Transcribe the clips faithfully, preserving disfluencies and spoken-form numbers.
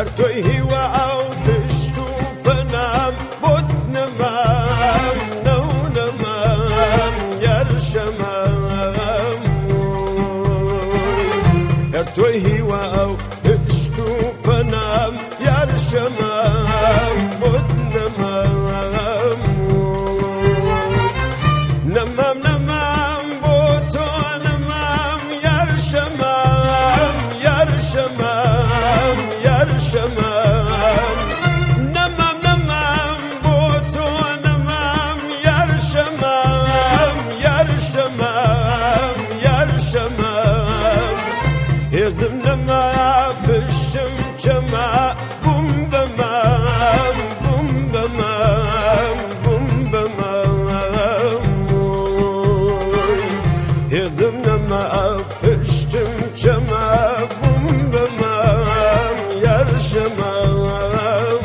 هر توی هیوا او پشتو پنام بود نمام نو نمام یرشمام هر توی هیوا او پشتو پنام یرشمام بود نمام نمام نمام بوتو نمام یرشمام یرشمام یرشمام نمام نمام بوتو نمام یرشمام یرشمام یرشمام هزم نما پشتم چما بوم بمام بوم بمام بوم بمام هزم نما پشتم چما بوم بمام یرشمام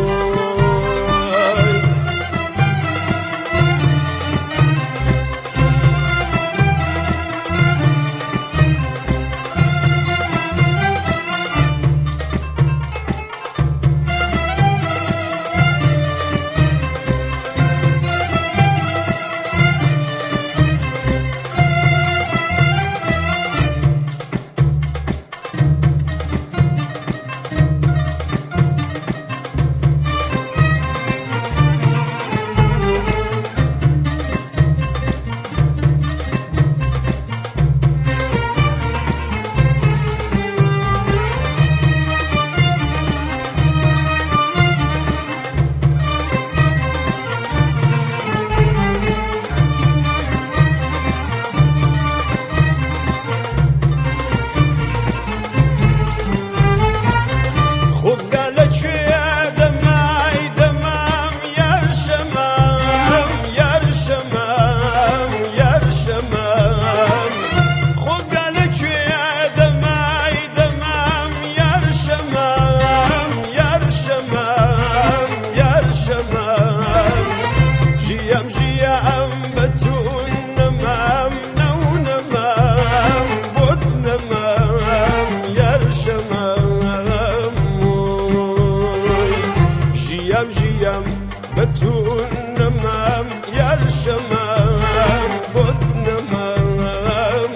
بتون نمام یرشمام بود نمام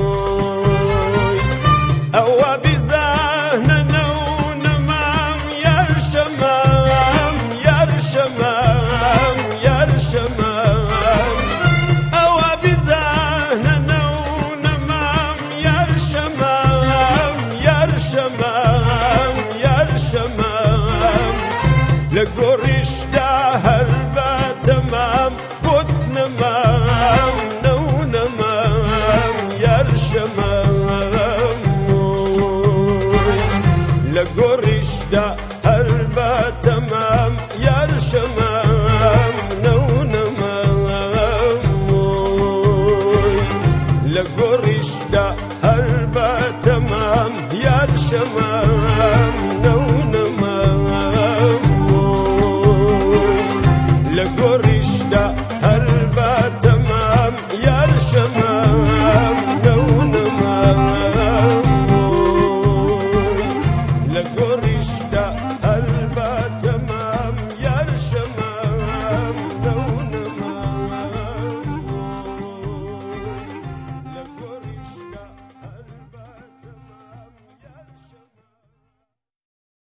او بزهن نو نمام یرشمام یرشمام یرشمام او بزهن نو نمام یرشمام یرشمام یرشمام لگوریش هر با تمام بود نمام نو نمام یرشمام لگوریش دا هر با تمام یرشمام نو نمام لگوریش دا هر با تمام یرشمام نو